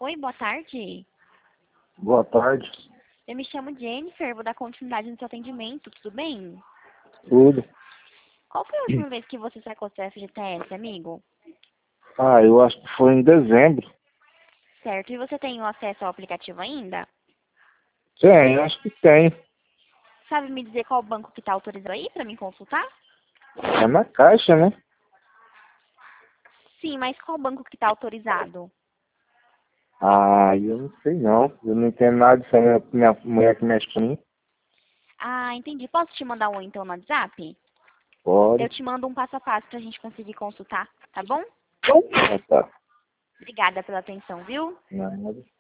Oi, boa tarde. Boa tarde. Eu me chamo Jennifer, vou dar continuidade no seu atendimento, tudo bem? Tudo. Qual foi a última vez que você sacou seu FGTS, amigo? Eu acho que foi em dezembro. Certo, e você tem o acesso ao aplicativo ainda? Tem, acho que tem. Sabe me dizer qual banco que está autorizado aí para me consultar? É na Caixa, né? Sim, mas qual banco que está autorizado? Eu não sei não. Eu não entendo nada disso aí, minha mulher que mexe com mim. Ah, entendi. Posso te mandar um então no WhatsApp? Eu Pode. te mando um passo a passo para a gente conseguir consultar, tá bom? Tá. Obrigada pela atenção, viu? Nada.